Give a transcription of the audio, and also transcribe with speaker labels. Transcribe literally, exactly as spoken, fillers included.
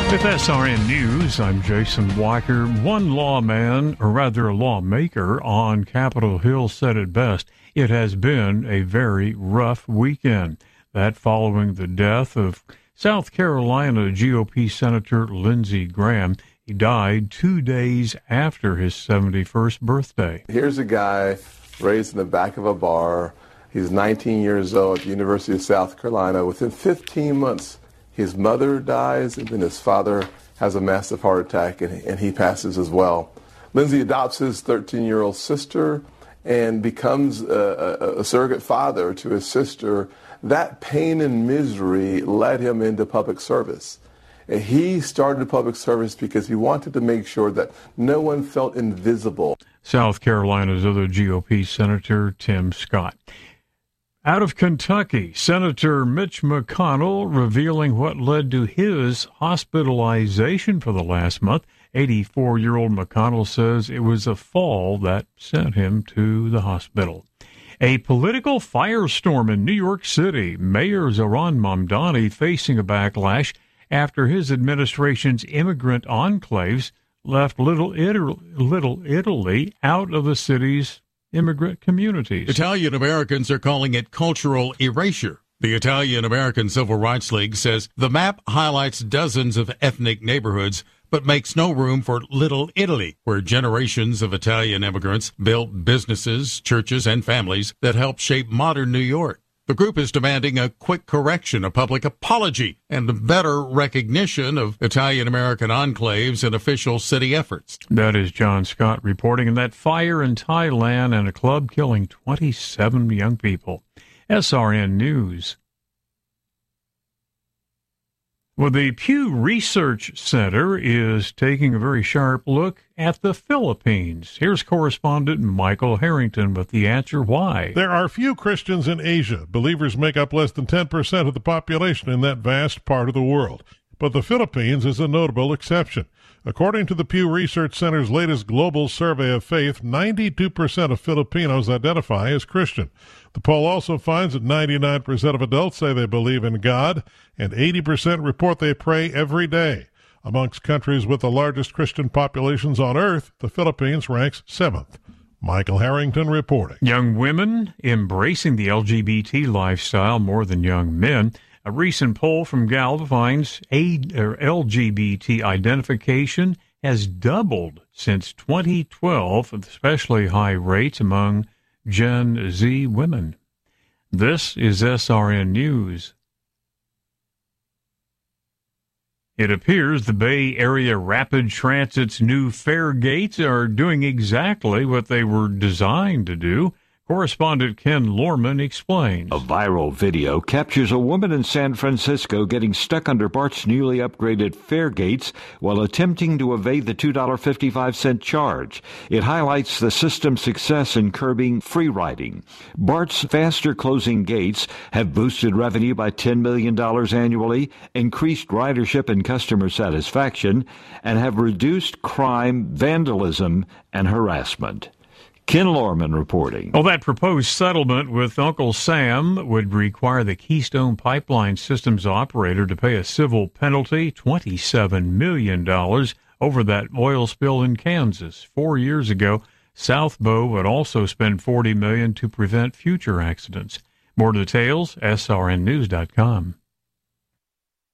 Speaker 1: With S R N News, I'm Jason Walker. One lawman, or rather a lawmaker, on Capitol Hill said it best, it has been a very rough weekend. That following the death of South Carolina G O P Senator Lindsey Graham. He died two days after his seventy-first birthday.
Speaker 2: Here's a guy raised in the back of a bar. He's nineteen years old at the University of South Carolina. Within fifteen months, his mother dies, and then his father has a massive heart attack, and, and he passes as well. Lindsey adopts his thirteen-year-old sister and becomes a, a, a surrogate father to his sister. That pain and misery led him into public service. And he started public service because he wanted to make sure that no one felt invisible.
Speaker 1: South Carolina's other G O P Senator, Tim Scott. Out of Kentucky, Senator Mitch McConnell revealing what led to his hospitalization for the last month. eighty-four-year-old McConnell says it was a fall that sent him to the hospital. A political firestorm in New York City. Mayor Zohran Mamdani facing a backlash after his administration's immigrant enclaves left Little Italy, Little Italy out of the city's immigrant communities.
Speaker 3: Italian Americans are calling it cultural erasure. The Italian American Civil Rights League says the map highlights dozens of ethnic neighborhoods, but makes no room for Little Italy, where generations of Italian immigrants built businesses, churches, and families that helped shape modern New York. The group is demanding a quick correction, a public apology, and a better recognition of Italian-American enclaves and official city efforts.
Speaker 1: That is John Scott reporting. And that fire in Thailand and a club killing twenty-seven young people. S R N News. Well, the Pew Research Center is taking a very sharp look at the Philippines. Here's correspondent Michael Harrington with the answer why.
Speaker 4: There are few Christians in Asia. Believers make up less than ten percent of the population in that vast part of the world. But the Philippines is a notable exception. According to the Pew Research Center's latest global survey of faith, ninety-two percent of Filipinos identify as Christian. The poll also finds that ninety-nine percent of adults say they believe in God, and eighty percent report they pray every day. Amongst countries with the largest Christian populations on earth, the Philippines ranks seventh. Michael Harrington reporting.
Speaker 1: Young women embracing the L G B T lifestyle more than young men. A recent poll from Gallup finds a, or L G B T identification has doubled since twenty twelve, with especially high rates among Gen Z women. This is S R N News. It appears the Bay Area Rapid Transit's new fare gates are doing exactly what they were designed to do. Correspondent Ken Lorman explains.
Speaker 5: A viral video captures a woman in San Francisco getting stuck under BART's newly upgraded fare gates while attempting to evade the two dollars and fifty-five cents charge. It highlights the system's success in curbing free riding. BART's faster closing gates have boosted revenue by ten million dollars annually, increased ridership and customer satisfaction, and have reduced crime, vandalism, and harassment. Ken Lorman reporting.
Speaker 1: Well, that proposed settlement with Uncle Sam would require the Keystone Pipeline Systems operator to pay a civil penalty, twenty-seven million dollars, over that oil spill in Kansas. Four years ago, South Bow would also spend forty million dollars to prevent future accidents. More details, S R N news dot com.